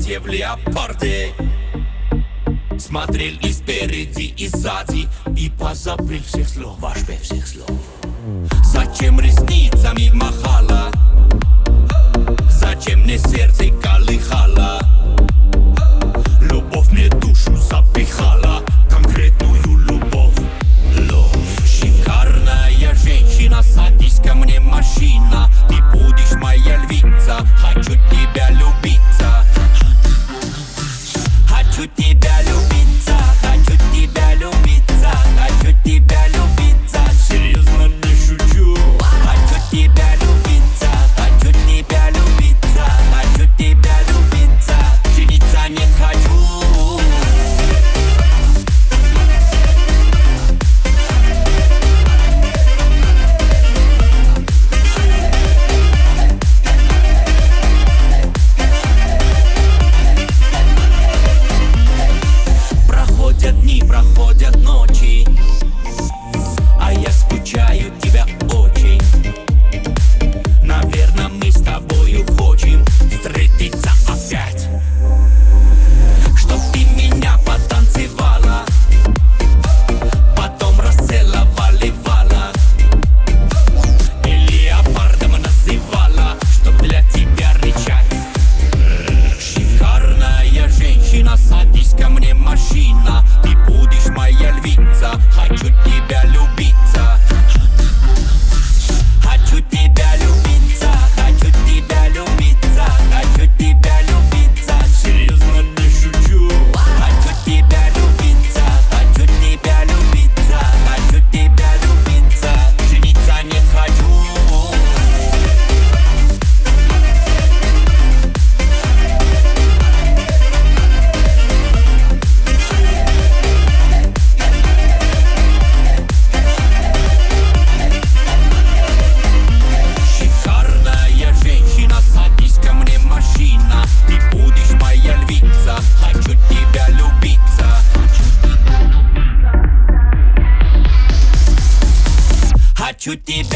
платье в леопарды. Смотрел и спереди, и сзади, и позабыл всех слов, вообще всех слов. Зачем ресницами махала? Зачем мне сердце колыхала? Любовь мне душу запихала, конкретную любовь. Шикарная женщина, садись ко мне, машина. Ты будешь моя львица, хочу тебя любиться. Хочу тебя любиться, хочу тебя любиться, хочу тебя любиться. Серьезно не шучу. Хочу тебя любиться, хочу тебя любиться, хочу тебя любиться. Жениться не хочу. Проходят дни, проходят ночи, а я скучаю тебя очень. Наверное, мы с тобою хотим встретиться опять. Чтоб ты меня потанцевала, потом расцеловали вала, и леопардом называла, чтоб для тебя рычать. Шикарная женщина, садись ко мне, машина. Ты будешь моя львица, хочу тебя любиться. Хочу тебя любиться, хочу тебя любиться, хочу тебя любиться. Серьезно не шучу. Хочу тебя любиться, хочу тебя любиться, хочу тебя любиться. Жениться не хочу. Шикарная женщина, садись ко мне, машина. Ты будешь моя львица, хочу тебя любиться. Хочу тебя